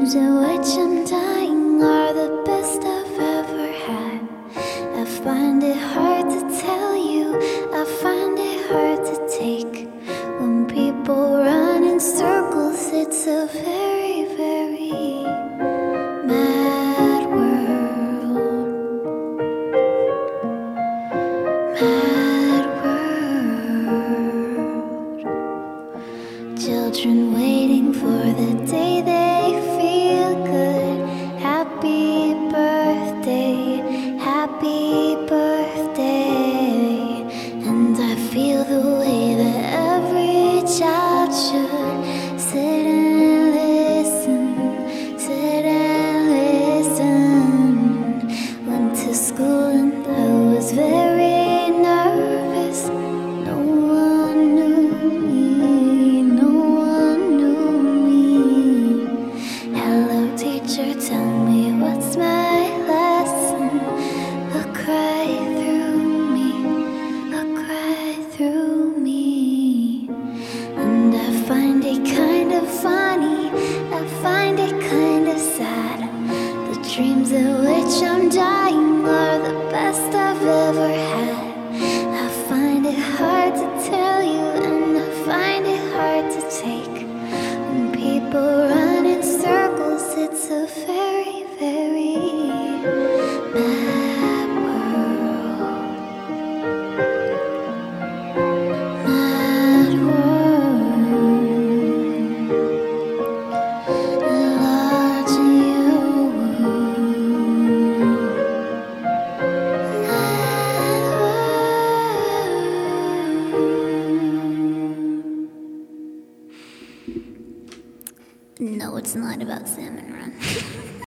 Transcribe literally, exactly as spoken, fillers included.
dreams in which I'm dying are the best I've ever had. I find it hard to tell you, I find it hard to take. When people run in circles, it's a very, very mad world. Mad world. Children waiting for the day they feel good. Happy birthday, happy birthday. And I feel the way that every child should. Sit and listen, sit and listen. Went to school and I was very nervous. No one knew me, no one knew me. Hello teacher, tell me what's my lesson. Look right through me, look right through me. And I find it kind of funny, I find it kind of sad. The dreams in which I'm dying are the best I've ever had. I find it hard to tell you, and I find it hard to take. When people run in circles, it's a very, very mad world. Mad world. Large you. Mad world. No, it's not about Salmon Run.